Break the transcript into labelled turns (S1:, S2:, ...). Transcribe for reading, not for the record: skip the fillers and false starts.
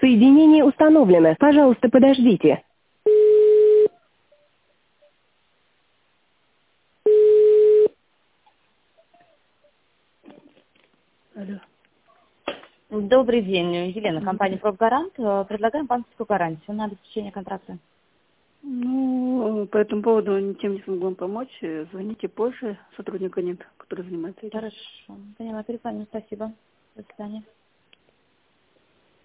S1: Соединение установлено. Пожалуйста, подождите. Алло.
S2: Добрый день, Елена, компания «Пробгарант». Предлагаем банковскую гарантию на обеспечение контракта.
S1: Ну, по этому поводу ничем не смогу вам помочь. Звоните позже. Сотрудника нет, который занимается этим.
S2: Хорошо. Поняла, перезвоню. Спасибо. До свидания.